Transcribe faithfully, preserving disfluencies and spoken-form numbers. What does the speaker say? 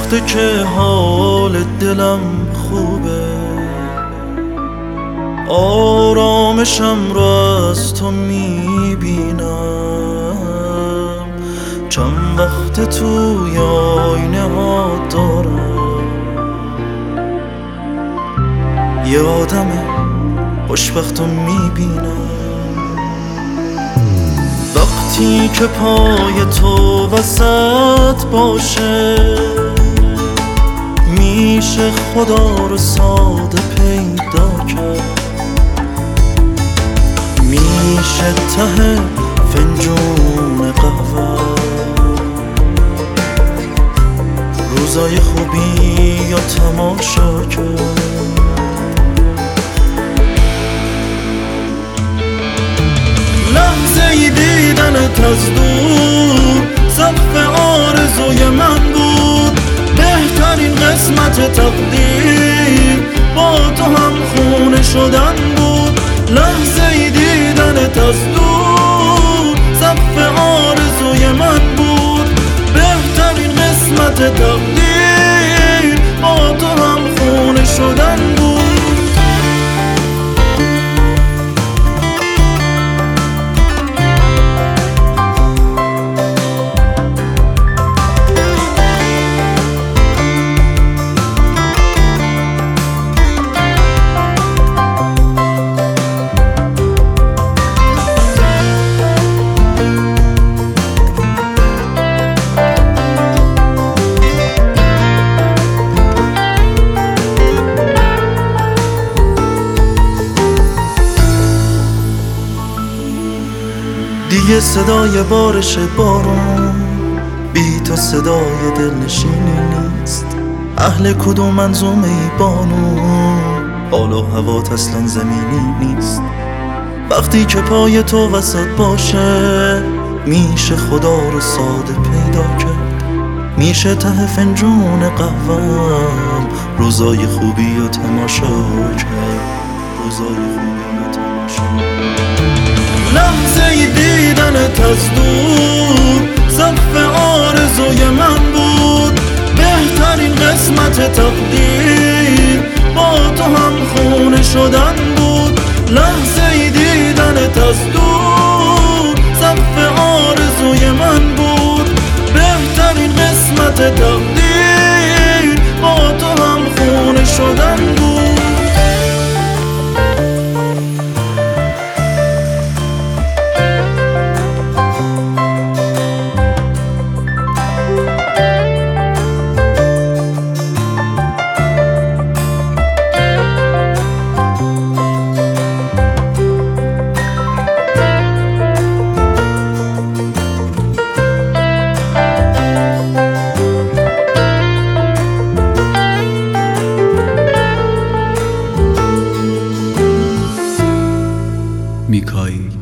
وقتی که حال دلم خوبه، آرامشم را از تو میبینم. چند وقت توی آینه ها دارم یه آدم خوشبخت رو میبینم. وقتی که پای تو وسط باشه، میشه خدا رو ساده پیدا کرد. میشه ته فنجون قهوه روزای خوبی یا تماشا کرد. لحظه ای دیدنت از دور سقف آرزوی من بود. بهترین قسمت تقدیر با تو هم خونه شدن بود. لحظه ای دیدنت از دور سقف آرزوی من بود. بهترین قسمت تقدیر با تو هم خونه شدن بود. دیگه صدای بارش بارون بی تو صدای دلنشینی نیست. اهل کدوم منظومه ای بانو، حال و هوات اصلا زمینی نیست. وقتی که پای تو وسط باشه، میشه خدا رو ساده پیدا کرد. میشه ته فنجون قهوه‌ام روزای خوبی رو تماشا کرد. روزای خوبی رو تماشا کرد. لحظه ای دیدنت از دور سقف آرزوی من بود. بهترین قسمت تقدیر با تو هم خونه شدن بود. لحظه ای دیدنت از دور سقف آرزوی من بود. بهترین قسمت تقدیر با تو هم خونه شدن بود. میکائیل